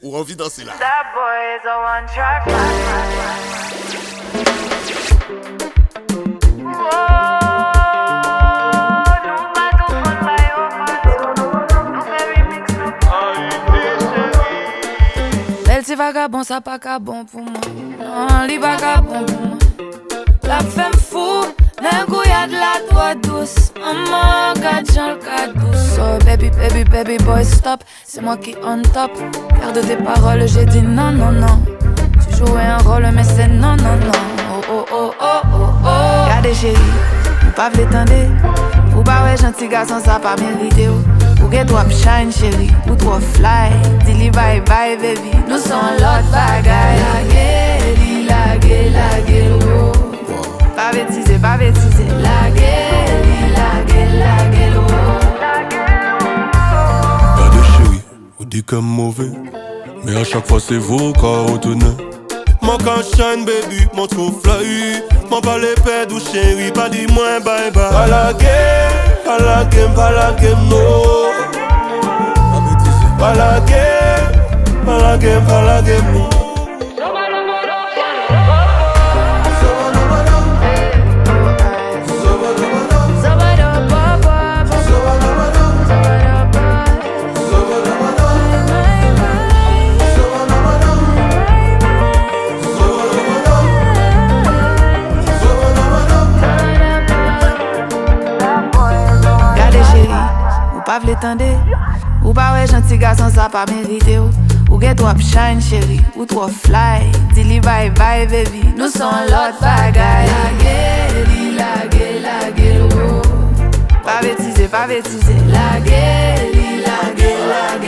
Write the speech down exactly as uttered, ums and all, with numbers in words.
Ou envie de danser là. That boy is a one track Belle c'est vagabond, ça pas qu'à bon pour moi. Non, li vagabond pour moi. La femme fou, d'un coup y'a de la droite douce. Maman, garde Jean le cas douce. Oh baby, baby, baby boy stop. C'est moi qui on top. Garde tes paroles, j'ai dit non, non, non. Tu jouais un rôle mais c'est non, non, non. Oh, oh, oh, oh, oh, oh. Regardez chérie, ou pas l'étendez. Ou pas ouais gentil garçon, ça pas mérité. Ou get toi shine chérie, ou trop fly. Dis-li bye bye baby. Nous sommes l'autre bagaille. Lagué, lagué, lagué, oh. Pas bêtiser, pas bêtiser. Lagué, lagué, lagué, oh. Regardez chérie, vous dites comme mauvais. Mais à chaque fois c'est vous quand vous tournez. Mon can shine baby, mon trop fly. Mon pas les pèdes ou chérie, pas dis moins bye bye. Pas la game, pas la game, pas la game, no. Pas la game, pas la game, pas la game, no. Pas l'étendez. Ou pas ouais gentil garçon ça pas mérité. Ou get toi shine chérie. Ou trop fly. Dis-li bye bye baby. Nous sommes l'autre bagaille. Lagué, lagué, lagué, oh. Pas bêtiser, pas bêtiser. Lagué, lagué, lagué.